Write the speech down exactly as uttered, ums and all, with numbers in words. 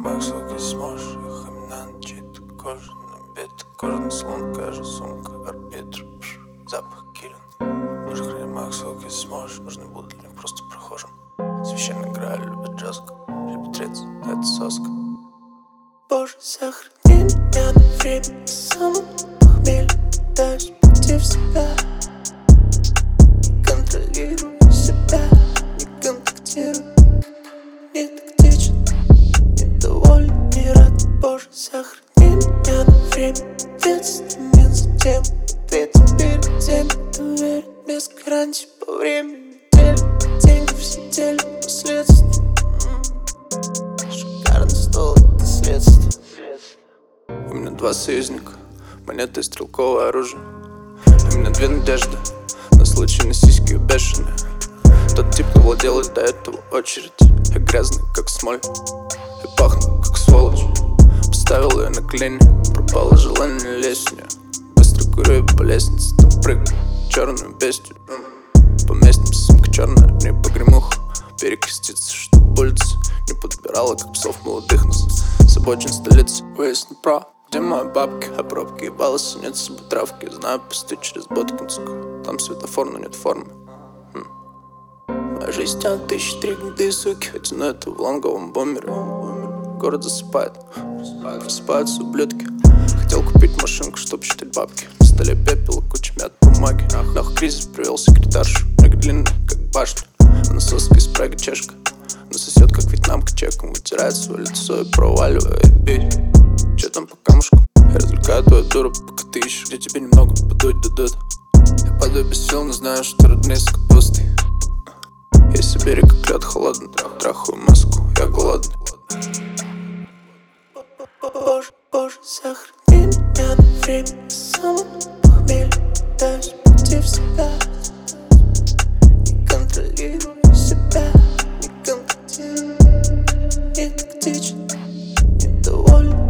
хремах, сука, сможешь их имена чьей-то кожи, набита кожаный слон, кажется, сумка, арбитр, пш, запах килин. Боже, хремах, сука, сможешь, нужны будут ли просто прохожим. Священный грааль любит джазку, любит трец, это соска. Боже, сохрани меня на время, самым похмелье, пытаюсь прийти в себя. Не контролирую себя, не контактирую, не тактичен, недоволен, не рад. Боже, сохрани меня на время, ответственность затем, ответить перед тем, кто верит, без гарантий по времени, недели, деньги в сидели, последствия. Шикарный стол, это следствие. У меня два союзника, монеты и стрелковое оружие. У меня две надежды на случай на сиськи бешеные. Тот тип, кто владел и до этого очередь. Я грязный, как смоль, и пахну, как сволочь. Поставил ее на колени, пропало желание лезть в нее. Быстро курю по лестнице, там прыгну, черную бестию. Поместимся, сумка черная, в ней погремуха. Перекреститься, чтоб улица не подбирала, как псов молодых нас с обочин столицы. Выезд направо, где мои бабки, а пробки ебалась, нет с собой травки. Знаю посты через Боткинскую, там светофор, но нет формы. Хм. Моя жизнь тянет тысячи три гниды и суки, хотя на это в лонговом бомбере. Город засыпает, просыпаются ублюдки. Хотел купить машинку, чтоб считать бабки. На столе пепел, куча мят бумаги. Нахуй кризис привел секретаршу, ноги длинные, как башня. Она соска из Праги чешка, но сосет, как вьетнамка, чеком. Вытирает свое лицо и проваливает бить. Че там по камушку? Я развлекаю твою дуру, пока ты ищешь, где тебе немного подуть дадут. Я падаю без сил, но знаю, что родные с капустой. Я себе как лед холодный, трахаю маску, я голодный. Боже, боже, сохрани меня на время, самым похмелье, пытаюсь прийти в себя. Не контролирую себя, не контактирую, не тактичен, недоволен.